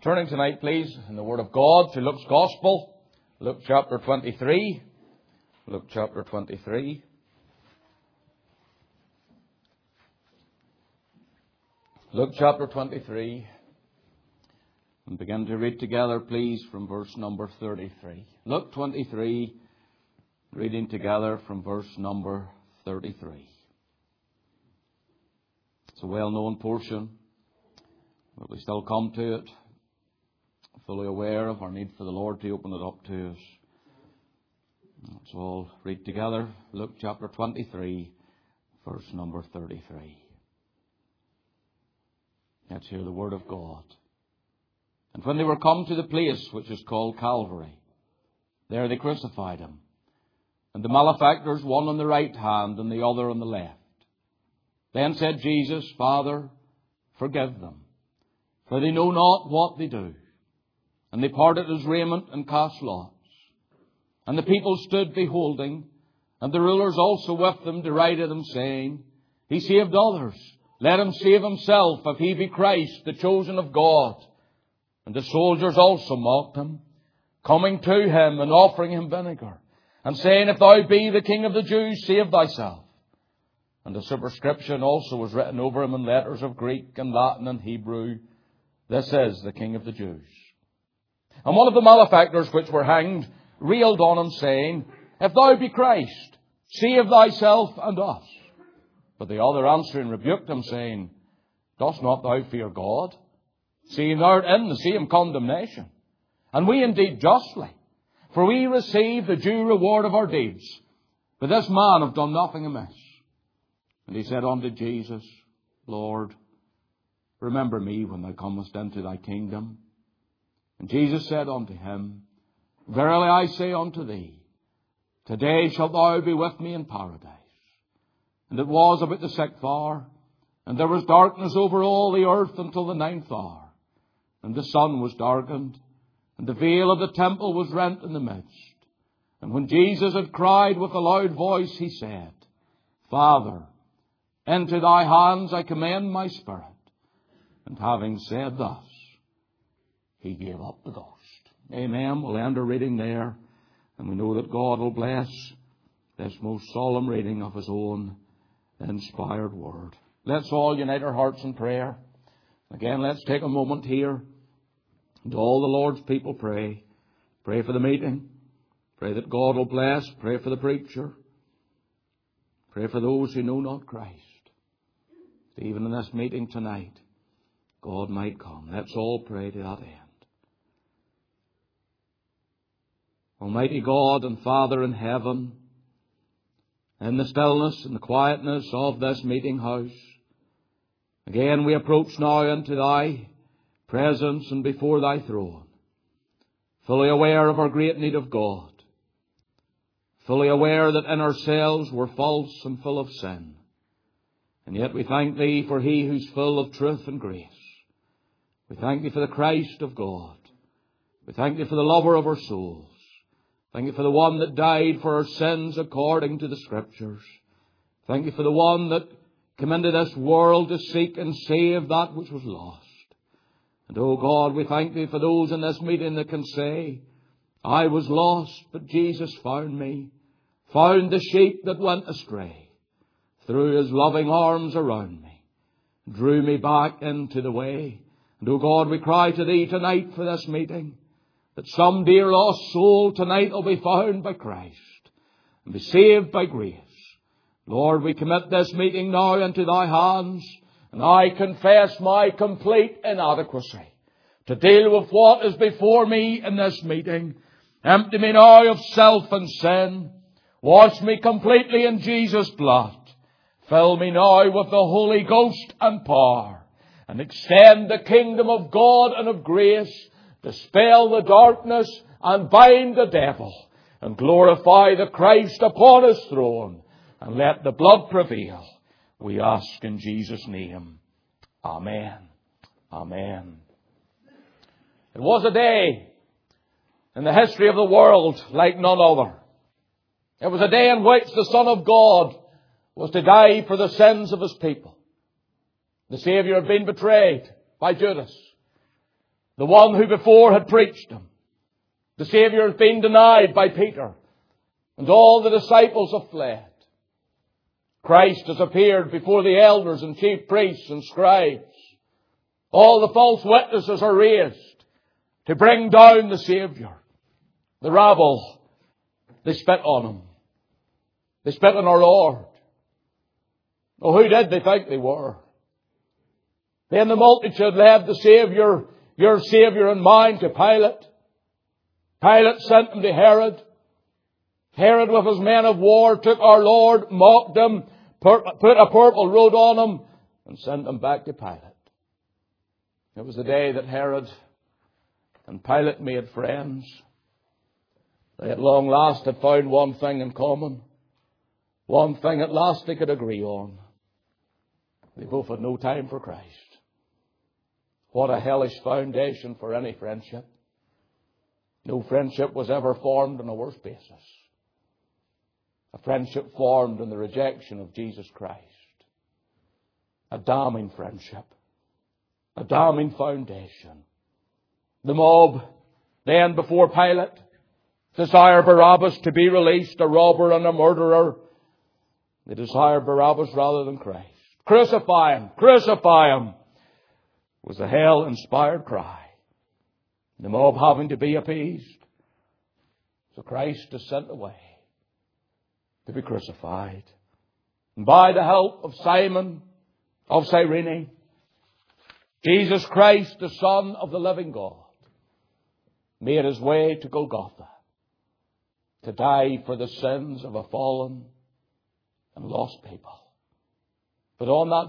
Turning tonight, please, in the Word of God to Luke's Gospel, Luke chapter 23. Luke chapter 23. Luke chapter 23. And begin to read together, please, from verse number 33. Luke 23, reading together from verse number 33. It's a well-known portion, but we still come to it, fully aware of our need for the Lord to open it up to us. Let's all read together Luke chapter 23, verse number 33. Let's hear the word of God. And when they were come to the place which is called Calvary, there they crucified him, and the malefactors, one on the right hand and the other on the left. Then said Jesus, Father, forgive them, for they know not what they do. And they parted his raiment and cast lots. And the people stood beholding, and the rulers also with them derided him, saying, He saved others, let him save himself, if he be Christ, the chosen of God. And the soldiers also mocked him, coming to him and offering him vinegar, and saying, If thou be the King of the Jews, save thyself. And a superscription also was written over him in letters of Greek and Latin and Hebrew, This is the King of the Jews. And one of the malefactors which were hanged railed on him, saying, If thou be Christ, save thyself and us. But the other answering rebuked him, saying, Dost not thou fear God, seeing thou art in the same condemnation? And we indeed justly, for we receive the due reward of our deeds. But this man hath done nothing amiss. And he said unto Jesus, Lord, remember me when thou comest into thy kingdom. And Jesus said unto him, Verily I say unto thee, today shalt thou be with me in paradise. And it was about the 6th hour, and there was darkness over all the earth until the 9th hour. And the sun was darkened, and the veil of the temple was rent in the midst. And when Jesus had cried with a loud voice, he said, Father, into thy hands I commend my spirit. And having said thus, he gave up the ghost. Amen. We'll end our reading there. And we know that God will bless this most solemn reading of his own inspired word. Let's all unite our hearts in prayer. Again, let's take a moment here. And all the Lord's people pray. Pray for the meeting. Pray that God will bless. Pray for the preacher. Pray for those who know not Christ. Even in this meeting tonight, God might come. Let's all pray to that end. Almighty God and Father in heaven, in the stillness and the quietness of this meeting house, again we approach now into thy presence and before thy throne, fully aware of our great need of God, fully aware that in ourselves we're false and full of sin. And yet we thank thee for he who's full of truth and grace. We thank thee for the Christ of God. We thank thee for the lover of our souls. Thank you for the one that died for our sins according to the Scriptures. Thank you for the one that came into this world to seek and save that which was lost. And oh God, we thank thee for those in this meeting that can say, I was lost, but Jesus found me, found the sheep that went astray, threw his loving arms around me, drew me back into the way. And oh God, we cry to thee tonight for this meeting, that some dear lost soul tonight will be found by Christ and be saved by grace. Lord, we commit this meeting now into thy hands, and I confess my complete inadequacy to deal with what is before me in this meeting. Empty me now of self and sin. Wash me completely in Jesus' blood. Fill me now with the Holy Ghost and power, and extend the kingdom of God and of grace, dispel the darkness and bind the devil, and glorify the Christ upon his throne, and let the blood prevail. We ask in Jesus' name. Amen. Amen. It was a day in the history of the world like none other. It was a day in which the Son of God was to die for the sins of his people. The Saviour had been betrayed by Judas. The one who before had preached Him. The Saviour has been denied by Peter. And all the disciples have fled. Christ has appeared before the elders and chief priests and scribes. All the false witnesses are raised to bring down the Saviour. The rabble, they spit on Him. They spit on our Lord. Oh, who did they think they were? Then the multitude led the Saviour, your Saviour and mine, to Pilate. Pilate sent him to Herod. Herod with his men of war took our Lord, mocked Him, put a purple robe on Him, and sent Him back to Pilate. It was the day that Herod and Pilate made friends. They at long last had found one thing in common. One thing at last they could agree on. They both had no time for Christ. What a hellish foundation for any friendship. No friendship was ever formed on a worse basis. A friendship formed in the rejection of Jesus Christ. A damning friendship. A damning foundation. The mob, then before Pilate, desire Barabbas to be released, a robber and a murderer. They desire Barabbas rather than Christ. Crucify Him! Crucify Him! Was the hell-inspired cry. The mob having to be appeased. So Christ is sent away to be crucified. And by the help of Simon of Cyrene, Jesus Christ, the Son of the living God, made His way to Golgotha to die for the sins of a fallen and lost people. But on that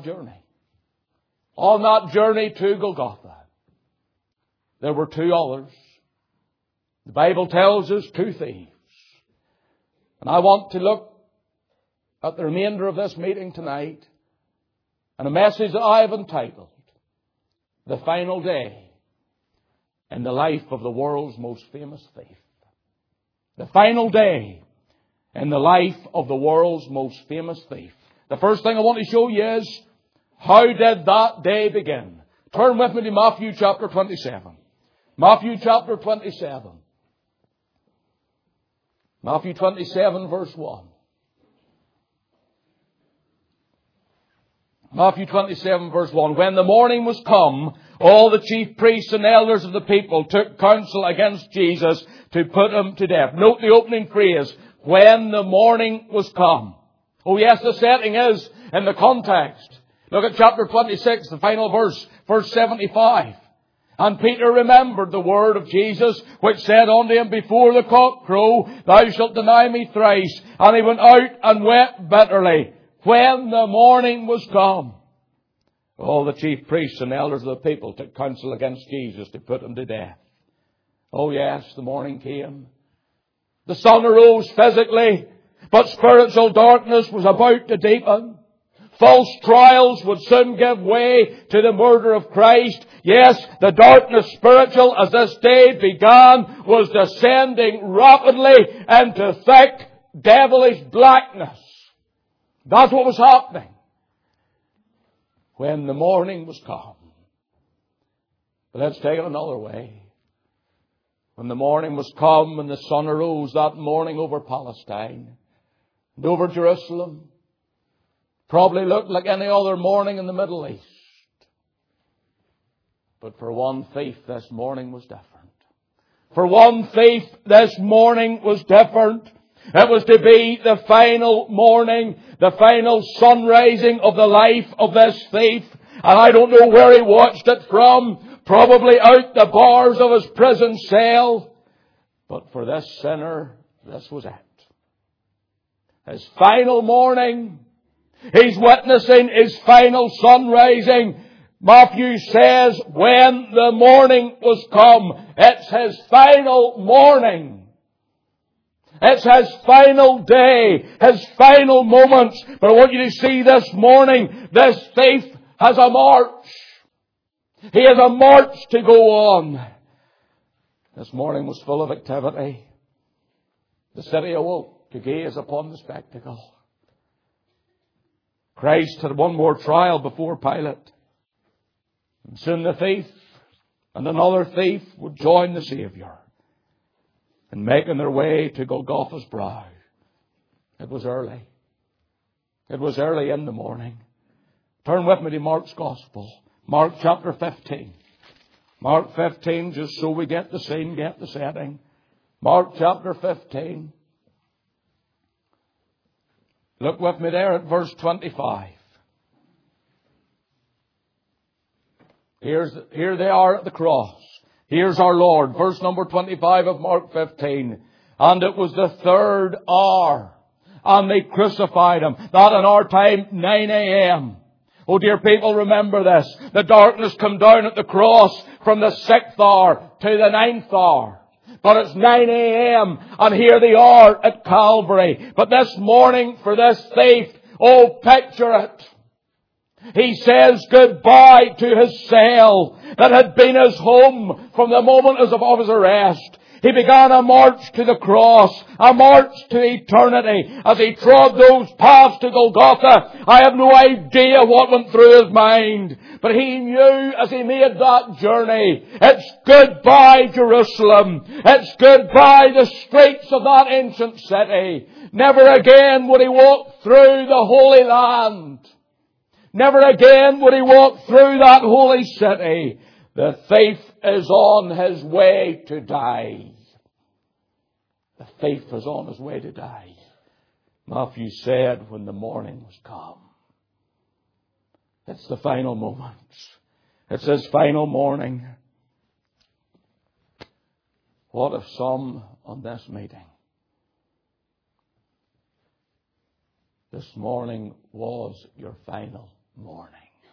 journey to Golgotha, there were two others. The Bible tells us two thieves. And I want to look at the remainder of this meeting tonight and a message that I have entitled, The Final Day in the Life of the World's Most Famous Thief. The final day in the life of the world's most famous thief. The first thing I want to show you is, how did that day begin? Turn with me to Matthew chapter 27. Matthew chapter 27. Matthew 27 verse 1. Matthew 27 verse 1. When the morning was come, all the chief priests and elders of the people took counsel against Jesus to put Him to death. Note the opening phrase, when the morning was come. Oh yes, the setting is in the context. Look at chapter 26, the final verse, verse 75. And Peter remembered the word of Jesus, which said unto him, before the cock crow, thou shalt deny me thrice. And he went out and wept bitterly. When the morning was come, all the chief priests and elders of the people took counsel against Jesus to put Him to death. Oh yes, the morning came. The sun arose physically, but spiritual darkness was about to deepen. False trials would soon give way to the murder of Christ. Yes, the darkness spiritual as this day began was descending rapidly into thick, devilish blackness. That's what was happening when the morning was come. But let's take it another way. When the morning was come and the sun arose that morning over Palestine and over Jerusalem, probably looked like any other morning in the Middle East. But for one thief, this morning was different. For one thief, this morning was different. It was to be the final morning, the final sunrising of the life of this thief. And I don't know where he watched it from. Probably out the bars of his prison cell. But for this sinner, this was it. His final morning. He's witnessing his final sunrising. Matthew says, when the morning was come, it's his final morning. It's his final day, his final moments. But I want you to see this morning, this thief has a march. He has a march to go on. This morning was full of activity. The city awoke to gaze upon the spectacle. Christ had one more trial before Pilate. And soon the thief and another thief would join the Saviour in making their way to Golgotha's brow. It was early. It was early in the morning. Turn with me to Mark's Gospel. Mark chapter 15. Mark 15, just so we get the scene, get the setting. Mark chapter 15. Look with me there at verse 25. Here they are at the cross. Here's our Lord. Verse number 25 of Mark 15. And it was the 3rd hour. And they crucified Him. That in our time, 9 a.m. Oh dear people, remember this. The darkness come down at the cross from the 6th hour to the 9th hour. But it's 9 a.m. and here they are at Calvary. But this morning for this thief, oh picture it. He says goodbye to his cell that had been his home from the moment of his arrest. He began a march to the cross, a march to eternity. As he trod those paths to Golgotha, I have no idea what went through his mind. But he knew as he made that journey, it's goodbye Jerusalem. It's goodbye the streets of that ancient city. Never again would he walk through the Holy Land. Never again would he walk through that holy city. The thief is on his way to die. The thief is on his way to die. Matthew said when the morning was come. It's the final moments. It's his final morning. What if some on this meeting this morning was your final morning?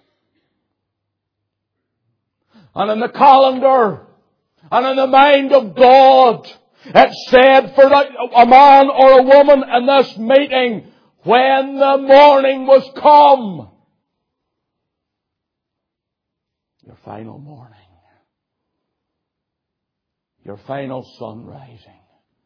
And in the calendar and in the mind of God, it said for a man or a woman in this meeting, when the morning was come. Your final morning. Your final sun rising.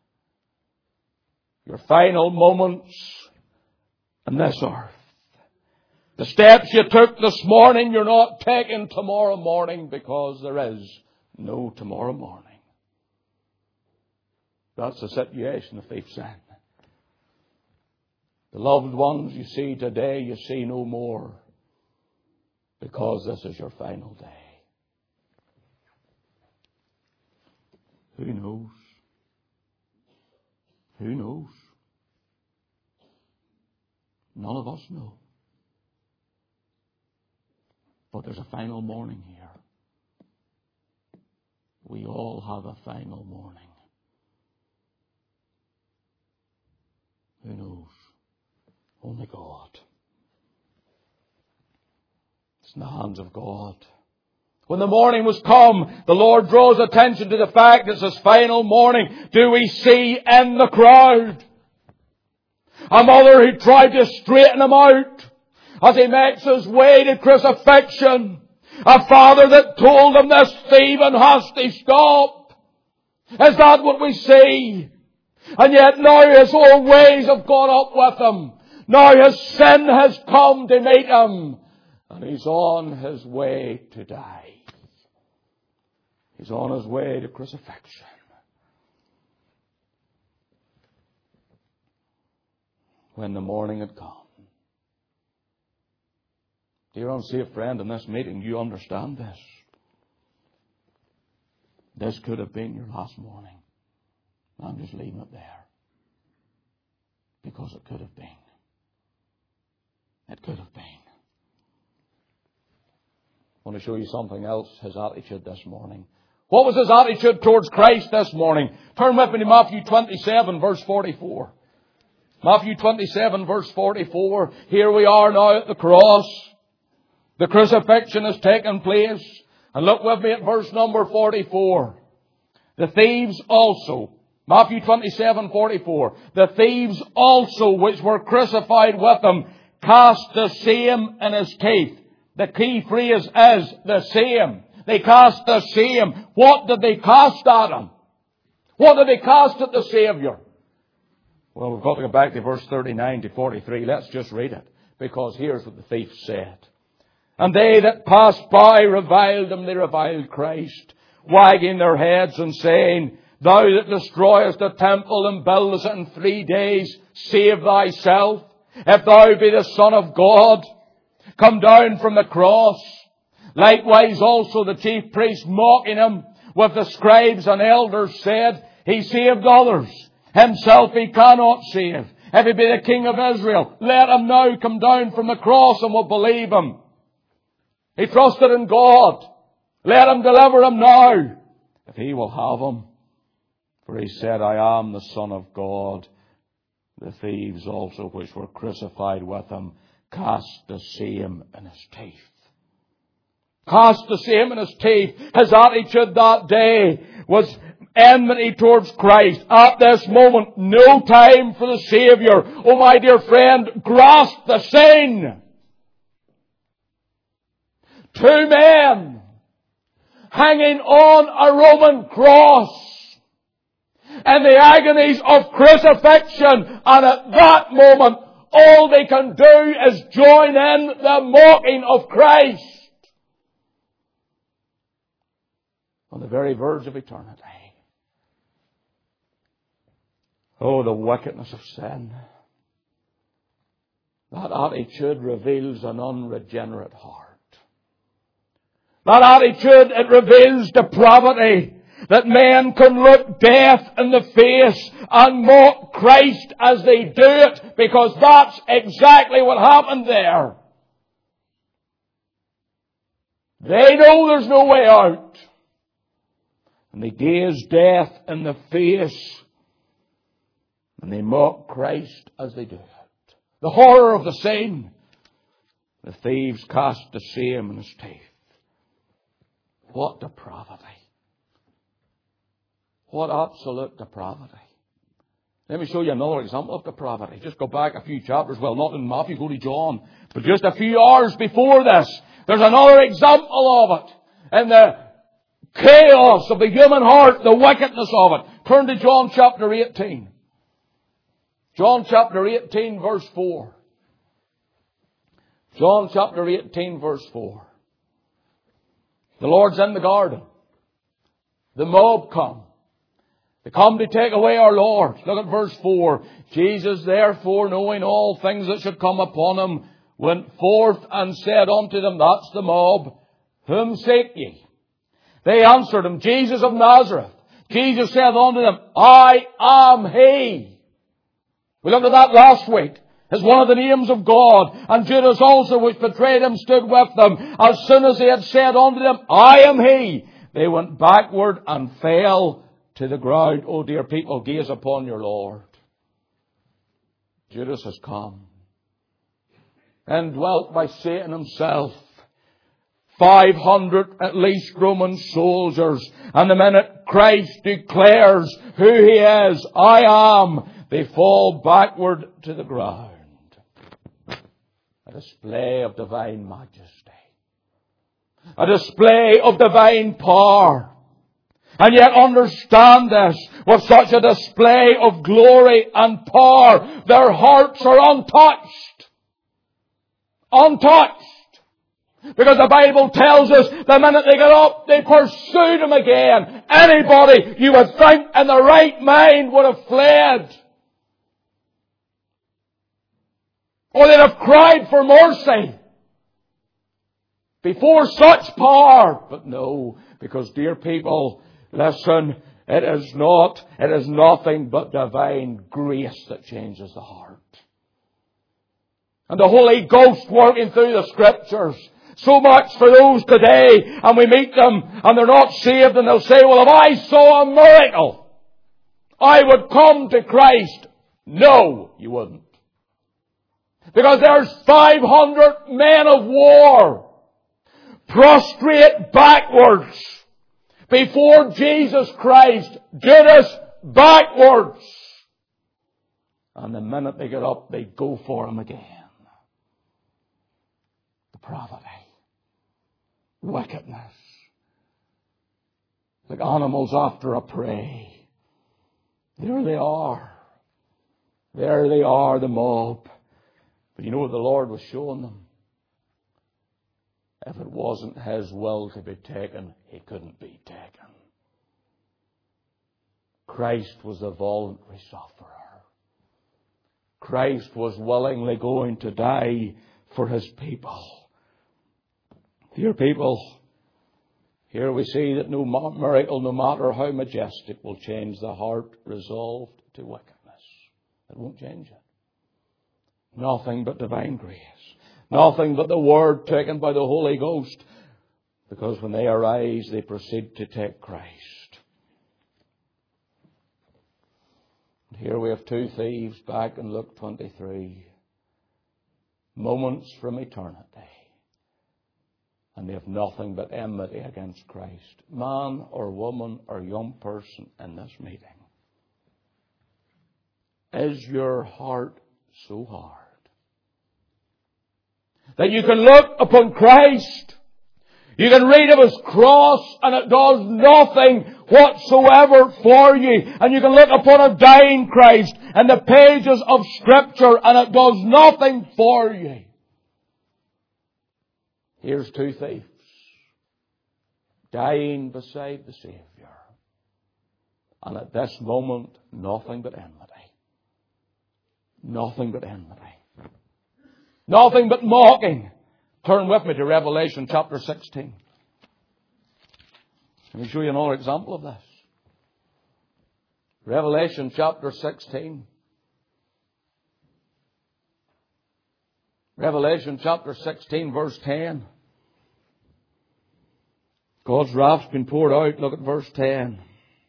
Your final moments on this earth. The steps you took this morning, you're not taking tomorrow morning because there is no tomorrow morning. That's the situation the thief's in. The loved ones you see today, you see no more because this is your final day. Who knows? Who knows? None of us know. But there's a final morning here. We all have a final morning. Who knows? Only God. It's in the hands of God. When the morning was come, the Lord draws attention to the fact it's His final morning. Do we see in the crowd a mother who tried to straighten Him out as He makes His way to crucifixion? A father that told him, this thieving has to stop. Is that what we see? And yet now his old ways have gone up with him. Now his sin has come to meet him. And he's on his way to die. He's on his way to crucifixion. When the morning had come. Dear unsaved friend, in this meeting, you understand this. This could have been your last morning. I'm just leaving it there. Because it could have been. It could have been. I want to show you something else, his attitude this morning. What was his attitude towards Christ this morning? Turn with me to Matthew 27, verse 44. Matthew 27, verse 44. Here we are now at the cross. The crucifixion has taken place. And look with me at verse number 44. The thieves also, Matthew 27, 44. The thieves also which were crucified with him cast the same in his teeth. The key phrase is the same. They cast the same. What did they cast at him? What did they cast at the Saviour? Well, we've got to go back to verse 39 to 43. Let's just read it. Because here's what the thief said. And they that passed by reviled him, they reviled Christ. wagging their heads and saying, Thou that destroyest the temple and buildest it in 3 days, save thyself. If thou be the Son of God, come down from the cross. Likewise also the chief priests, mocking him with the scribes and elders, said, He saved others. Himself he cannot save. If he be the King of Israel, let him now come down from the cross and we'll believe him. He trusted in God. Let him deliver him now, if he will have him. For he said, I am the Son of God. The thieves also which were crucified with him cast the same in his teeth. Cast the same in his teeth. His attitude that day was enmity towards Christ. At this moment, no time for the Saviour. Oh, my dear friend, grasp the sin. 2 men hanging on a Roman cross and the agonies of crucifixion, and at that moment all they can do is join in the mocking of Christ on the very verge of eternity. Oh, the wickedness of sin. That attitude reveals an unregenerate heart. That attitude, it reveals depravity. That men can look death in the face and mock Christ as they do it, because that's exactly what happened there. They know there's no way out. And they gaze death in the face and they mock Christ as they do it. The horror of the sin. The thieves cast the same in his teeth. What depravity. What absolute depravity. Let me show you another example of depravity. Just go back a few chapters. Well, not in Matthew, go to John. But just a few hours before this, there's another example of it. In the chaos of the human heart, the wickedness of it. Turn to John chapter 18. John chapter 18 verse 4. John chapter 18 verse 4. The Lord's in the garden. The mob come. They come to take away our Lord. Look at verse 4. Jesus therefore, knowing all things that should come upon him, went forth and said unto them, that's the mob, whom seek ye? They answered him, Jesus of Nazareth. Jesus said unto them, I am he. We looked at that last week as one of the names of God. And Judas also, which betrayed him, stood with them. As soon as he had said unto them, I am he, they went backward and fell to the ground. Oh dear people, gaze upon your Lord. Judas has come and dwelt by Satan himself. 500 at least Roman soldiers. And the minute Christ declares who he is, I am, they fall backward to the ground. A display of divine majesty. A display of divine power. And yet understand this, with such a display of glory and power, their hearts are untouched. Untouched. Because the Bible tells us the minute they get up, they pursued him again. Anybody you would think in the right mind would have fled. Or they'd have cried for mercy before such power. But no, because dear people, listen, it is nothing but divine grace that changes the heart. And the Holy Ghost working through the Scriptures. So much for those today, and we meet them, and they're not saved, and they'll say, well, if I saw a miracle, I would come to Christ. No, you wouldn't. Because there's 500 men of war prostrate backwards before Jesus Christ. Judas backwards. And the minute they get up, they go for him again. Depravity. Wickedness. Like animals after a prey. There they are. There they are, the mob. But you know what the Lord was showing them? if it wasn't His will to be taken, He couldn't be taken. Christ was a voluntary sufferer. Christ was willingly going to die for His people. Dear people, here we see that no miracle, no matter how majestic, will change the heart resolved to wickedness. It won't change it. Nothing but divine grace. Nothing but the Word taken by the Holy Ghost. Because when they arise, they proceed to take Christ. Here we have two thieves back in Luke 23. Moments from eternity. And they have nothing but enmity against Christ. Man or woman or young person in this meeting. Is your heart so hard that you can look upon Christ? You can read of His cross and it does nothing whatsoever for you. And you can look upon a dying Christ and the pages of Scripture and it does nothing for you. Here's two thieves dying beside the Saviour. And at this moment, nothing but enmity. Nothing but enmity. Nothing but mocking. Turn with me to Revelation chapter 16. Let me show you another example of this. Revelation chapter 16. Revelation chapter 16 verse 10. God's wrath's been poured out. Look at verse 10.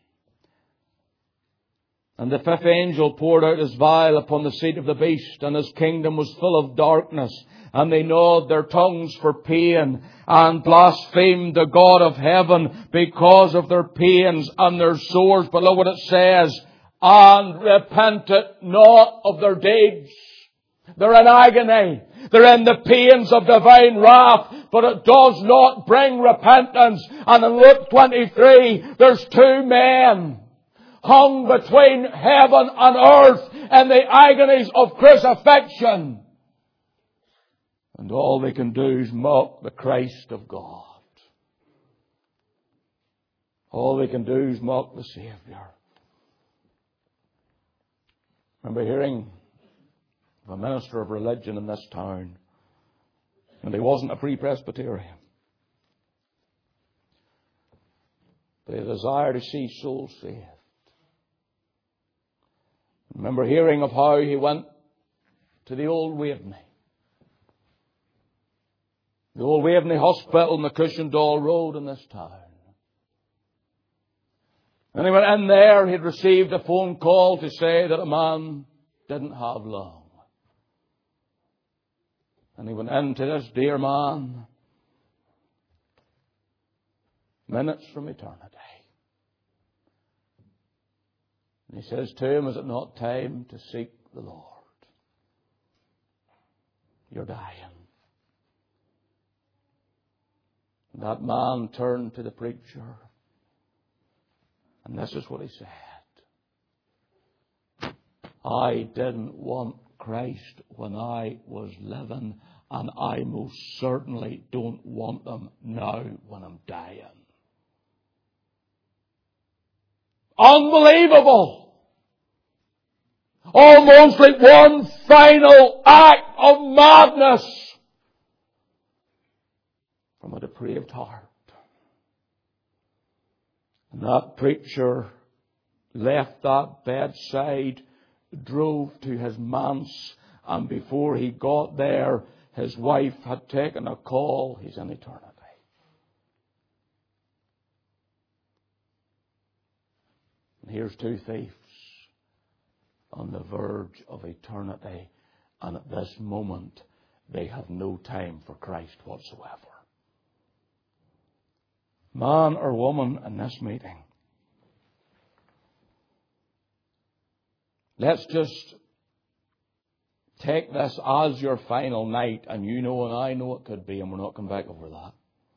And the fifth angel poured out his vial upon the seat of the beast, and his kingdom was full of darkness. And they gnawed their tongues for pain, and blasphemed the God of heaven because of their pains and their sores. But look what it says. And repented not of their deeds. They're in agony. They're in the pains of divine wrath. But it does not bring repentance. And in Luke 23, there's two men hung between heaven and earth in the agonies of crucifixion. And all they can do is mock the Christ of God. All they can do is mock the Saviour. I remember hearing of a minister of religion in this town. And he wasn't a pre-Presbyterian. But he desired to see souls saved. I remember hearing of how he went to the Old Waveney. The Old Waveney Hospital in the Cushendall Road in this town. And he went in there, he'd received a phone call to say that a man didn't have long. And he went into this dear man, minutes from eternity. And he says to him, is it not time to seek the Lord? You're dying. And that man turned to the preacher. And this is what he said. I didn't want Christ when I was living, and I most certainly don't want Him now when I'm dying. Unbelievable! Almost like one final act of madness from a depraved heart. And that preacher left that bedside, drove to his manse, and before he got there, his wife had taken a call. He's in eternity. And here's two thieves on the verge of eternity, and at this moment they have no time for Christ whatsoever. Man or woman in this meeting, let's just take this as your final night, and you know and I know it could be, and we're not coming back over that.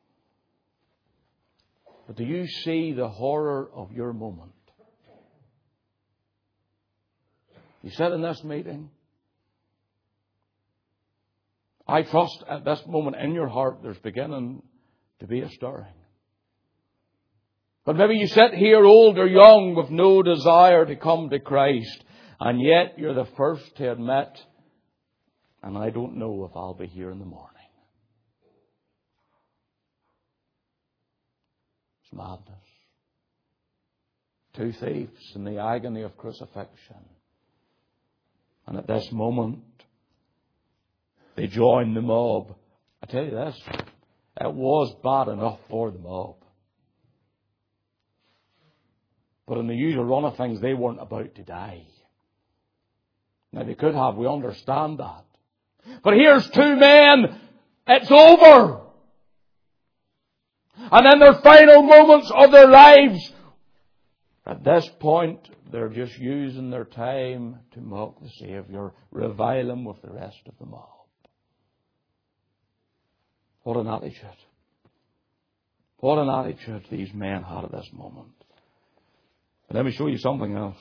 But do you see the horror of your moment? You sit in this meeting, I trust at this moment in your heart there's beginning to be a stirring. But maybe you sit here old or young with no desire to come to Christ, and yet you're the first to admit, and I don't know if I'll be here in the morning. It's madness. Two thieves in the agony of crucifixion. And at this moment, they join the mob. I tell you this, it was bad enough for the mob. But in the usual run of things, they weren't about to die. Now, they could have, we understand that. But here's two men, it's over. And in their final moments of their lives, at this point, they're just using their time to mock the Saviour, revile Him with the rest of the mob. What an attitude. What an attitude these men had at this moment. But let me show you something else.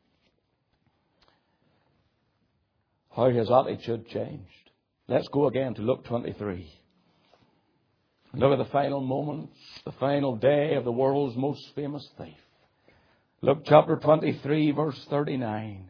How his attitude changed. Let's go again to Luke 23. Look at the final moments, the final day of the world's most famous thief. Luke chapter 23, verse 39.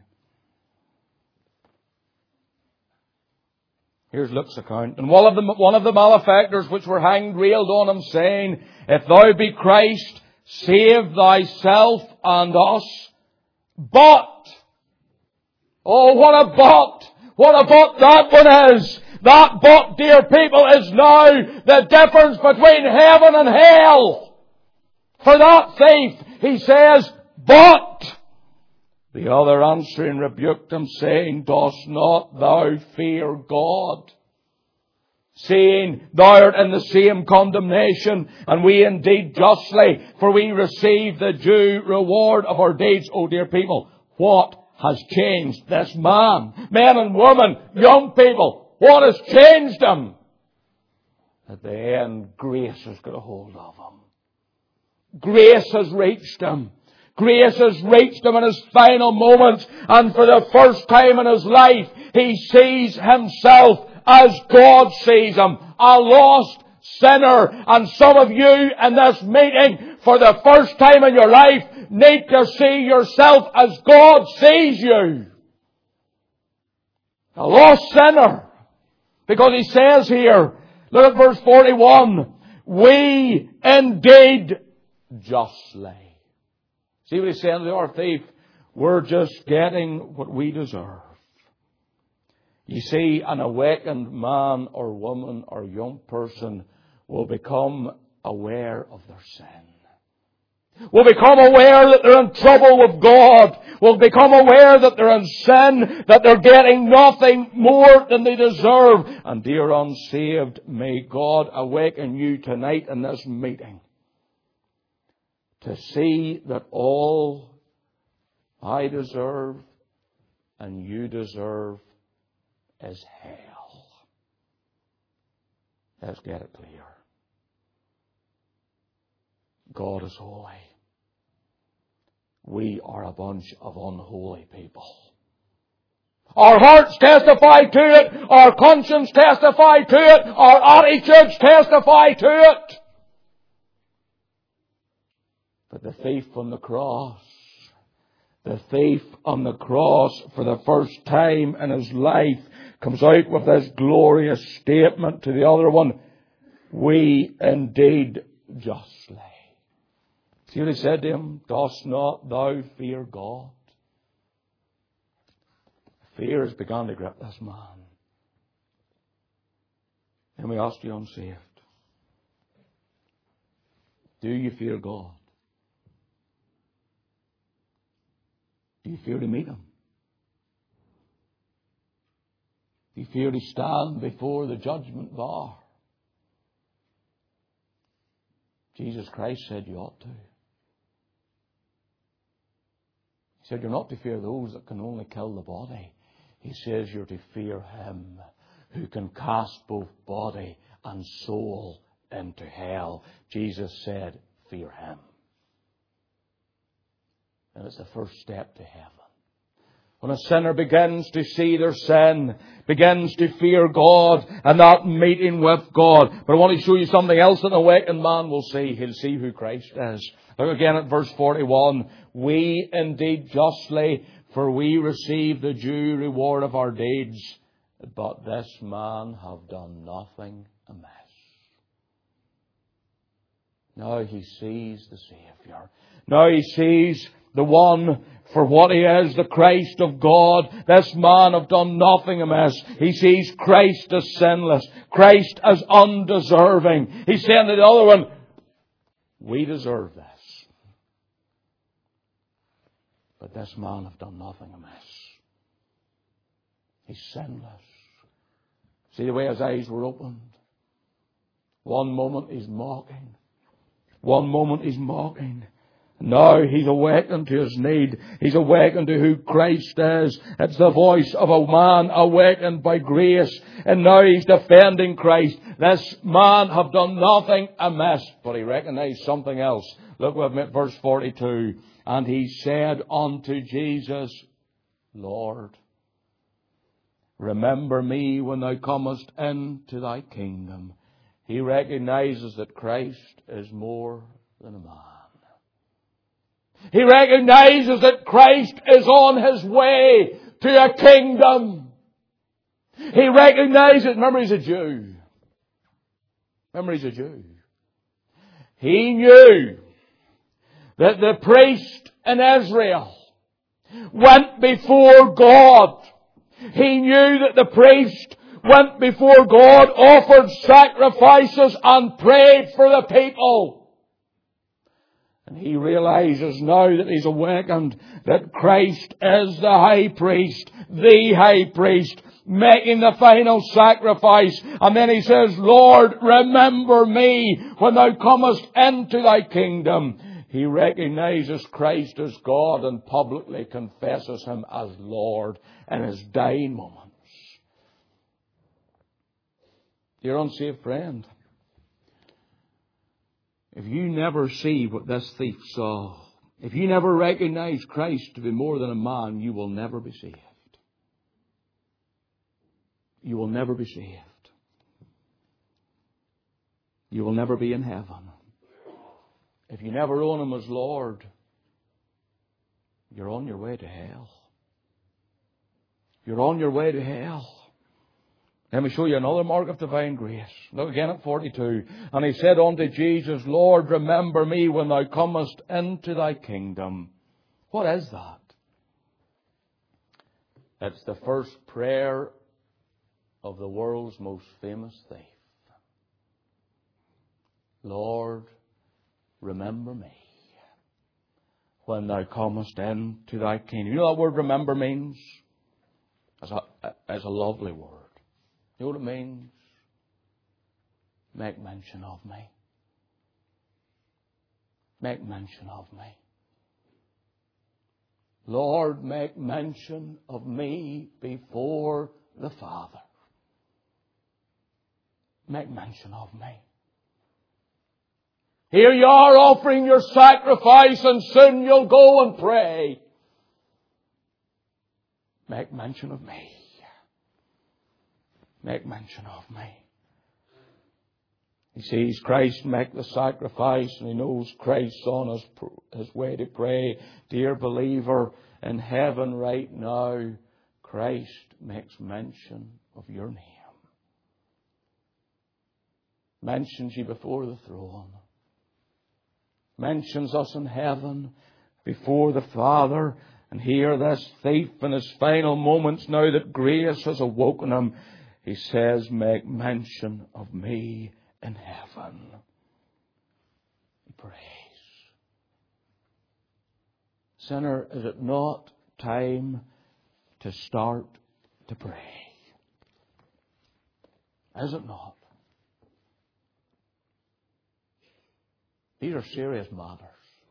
Here's Luke's account. And one of the malefactors which were hanged railed on him, saying, If thou be Christ, save thyself and us. But, oh, what a but! What a but that one is! That but, dear people, is now the difference between heaven and hell. For that thief, he says, But the other answering rebuked him, saying, Dost not thou fear God, seeing thou art in the same condemnation, and we indeed justly, for we receive the due reward of our deeds. Oh, dear people, what has changed this man? Men and women, young people, what has changed him? At the end, grace has got a hold of him. Grace has reached him. Grace has reached him in his final moments, and for the first time in his life, he sees himself as God sees him, a lost sinner. And some of you in this meeting, for the first time in your life, need to see yourself as God sees you. A lost sinner. Because he says here, look at verse 41, we indeed justly. See what he's saying to our thief? We're just getting what we deserve. You see, an awakened man or woman or young person will become aware of their sin. Will become aware that they're in trouble with God. Will become aware that they're in sin, that they're getting nothing more than they deserve. And dear unsaved, may God awaken you tonight in this meeting to see that all I deserve and you deserve is hell. Let's get it clear. God is holy. We are a bunch of unholy people. Our hearts testify to it. Our conscience testify to it. Our attitudes testify to it. But the thief on the cross, for the first time in his life, comes out with this glorious statement to the other one, we indeed justly. See what he said to him? Dost not thou fear God? Fear has begun to grip this man. Let me ask you, unsaved, do you fear God? Do you fear to meet Him? Do you fear to stand before the judgment bar? Jesus Christ said you ought to. He said you're not to fear those that can only kill the body. He says you're to fear Him who can cast both body and soul into hell. Jesus said, fear Him. And it's the first step to heaven. When a sinner begins to see their sin, begins to fear God and not meeting with God. But I want to show you something else that an awakened man will see. He'll see who Christ is. Look again at verse 41. We indeed justly, for we receive the due reward of our deeds. But this man have done nothing amiss. Now he sees the Saviour. Now he sees the one for what he is, the Christ of God. This man have done nothing amiss. He sees Christ as sinless. Christ as undeserving. He's saying to the other one, we deserve this. But this man have done nothing amiss. He's sinless. See the way his eyes were opened? One moment he's mocking. One moment he's mocking. Now he's awakened to his need. He's awakened to who Christ is. It's the voice of a man awakened by grace. And now he's defending Christ. This man have done nothing amiss. But he recognized something else. Look with me at verse 42. And he said unto Jesus, Lord, remember me when thou comest into thy kingdom. He recognizes that Christ is more than a man. He recognizes that Christ is on his way to a kingdom. He recognizes, remember he's a Jew. He knew that the priest in Israel went before God. He knew that the priest went before God, offered sacrifices and prayed for the people. And he realizes now that he's awakened that Christ is the high priest, making the final sacrifice. And then he says, Lord, remember me when thou comest into thy kingdom. He recognizes Christ as God and publicly confesses him as Lord in his dying moments. Dear unsaved friend, if you never see what this thief saw, if you never recognize Christ to be more than a man, you will never be saved. You will never be saved. You will never be in heaven. If you never own him as Lord, you're on your way to hell. You're on your way to hell. Let me show you another mark of divine grace. Look again at 42. And he said unto Jesus, Lord, remember me when thou comest into thy kingdom. What is that? It's the first prayer of the world's most famous thief. Lord, remember me when thou comest into thy kingdom. You know what word remember means? It's a lovely word. You know what it means? Make mention of me. Make mention of me. Lord, make mention of me before the Father. Make mention of me. Here you are offering your sacrifice and soon you'll go and pray. Make mention of me. Make mention of me. He sees Christ make the sacrifice and he knows Christ's on his way to pray. Dear believer, in heaven right now, Christ makes mention of your name. Mentions you before the throne. Mentions us in heaven before the Father. And here this thief in his final moments, now that grace has awoken him, he says, make mention of me in heaven. He prays. Sinner, is it not time to start to pray? Is it not? These are serious matters.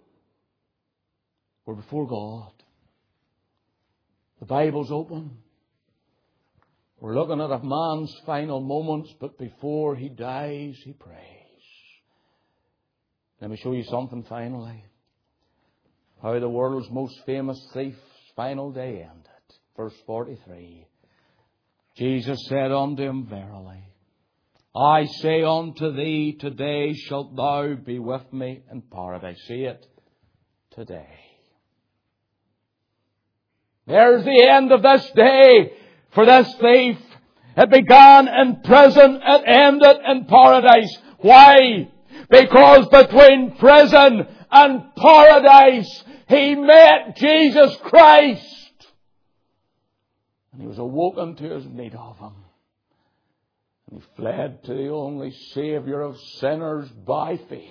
We're before God. The Bible's open. We're looking at a man's final moments, but before he dies, he prays. Let me show you something finally. How the world's most famous thief's final day ended. verse 43. Jesus said unto him, Verily, I say unto thee, today shalt thou be with me in paradise. See it? Today. There's the end of this day for this thief. It began in prison, it ended in paradise. Why? Because between prison and paradise, he met Jesus Christ. And he was awoken to his need of Him. And he fled to the only Saviour of sinners by faith.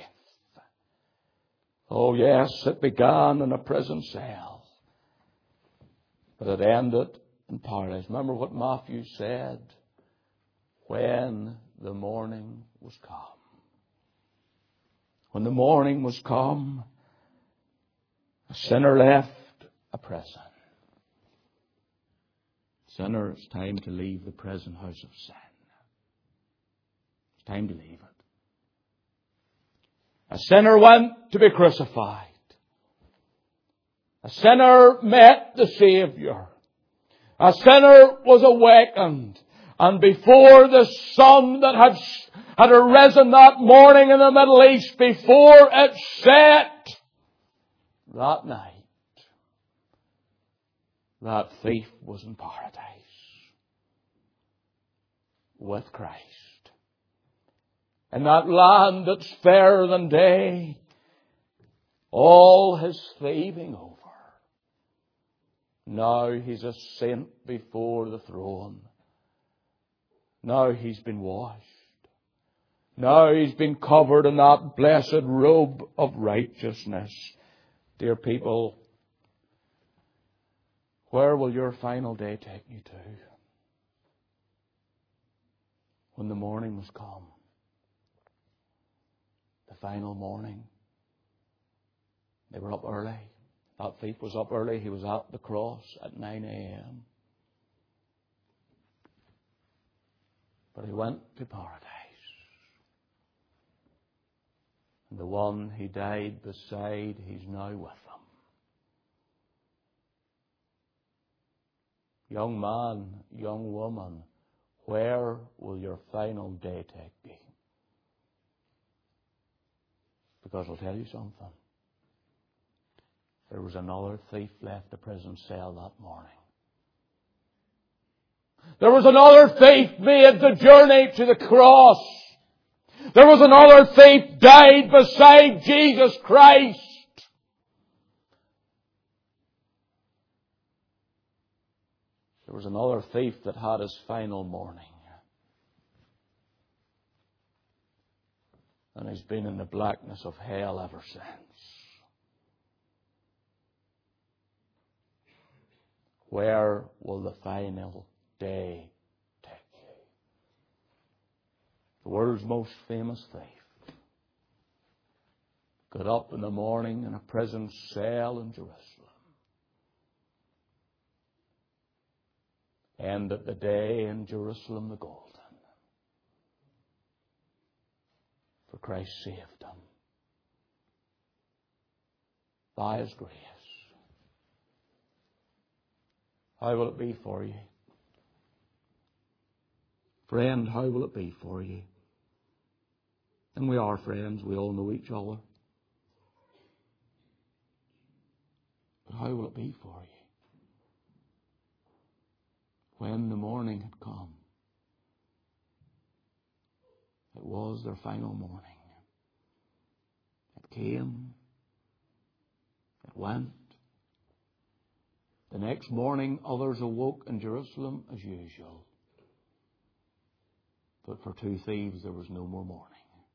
Oh yes, it began in a prison cell. But it ended in paradise. Remember what Matthew said? When the morning was come. When the morning was come, a sinner left a prison. Sinner, it's time to leave the prison house of sin. It's time to leave it. A sinner went to be crucified. A sinner met the Saviour. A sinner was awakened. And before the sun that had arisen that morning in the Middle East, before it set that night, that thief was in paradise with Christ. In that land that's fairer than day, all his thieving over. Now he's a saint before the throne. Now he's been washed. Now he's been covered in that blessed robe of righteousness. Dear people, where will your final day take you to? When the morning was come. The final morning. They were up early. That thief was up early. He was at the cross at 9 a.m. But he went to paradise. And the one he died beside, he's now with them. Young man, young woman, where will your final day take you? Because I'll tell you something. There was another thief left the prison cell that morning. There was another thief made the journey to the cross. There was another thief died beside Jesus Christ. There was another thief that had his final morning. And he's been in the blackness of hell ever since. Where will the final day take you? The world's most famous thief got up in the morning in a prison cell in Jerusalem. Ended the day in Jerusalem the golden. For Christ saved him. By His grace. How will it be for you? Friend, how will it be for you? And we are friends. We all know each other. But how will it be for you? When the morning had come. It was their final morning. It came. It went. The next morning, others awoke in Jerusalem as usual. But for two thieves, there was no more morning.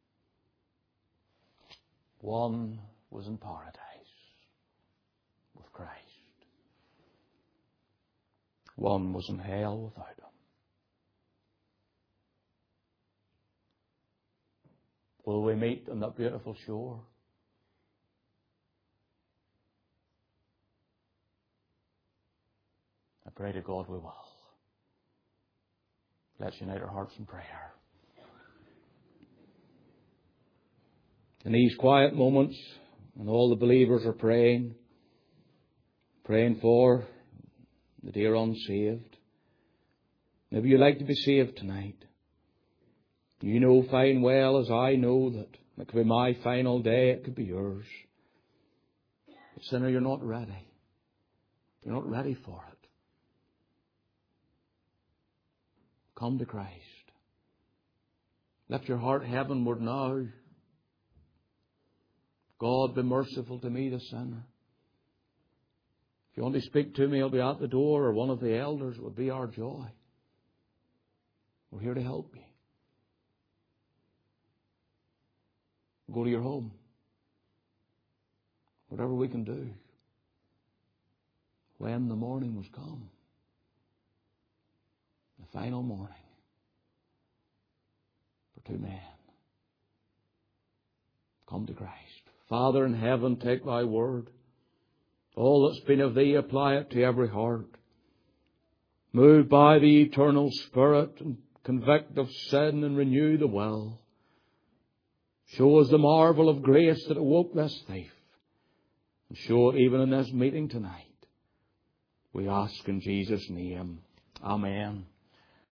One was in paradise with Christ. One was in hell without Him. Will we meet on that beautiful shore? I pray to God we will. Let's unite our hearts in prayer. In these quiet moments, when all the believers are praying for the dear unsaved. Maybe you'd like to be saved tonight. You know fine well as I know that it could be my final day, it could be yours. But sinner, you're not ready. You're not ready for it. Come to Christ. Lift your heart heavenward now. God, be merciful to me, the sinner. If you want to speak to me, I'll be at the door, or one of the elders. It would be our joy. We're here to help you. Go to your home. Whatever we can do. When the morning was come, the final morning for two men, come to Christ. Father in heaven, take thy word. All that's been of thee, apply it to every heart. Move by the eternal Spirit and convict of sin and renew the will. Show us the marvel of grace that awoke this thief. And show it even in this meeting tonight. We ask in Jesus' name. Amen.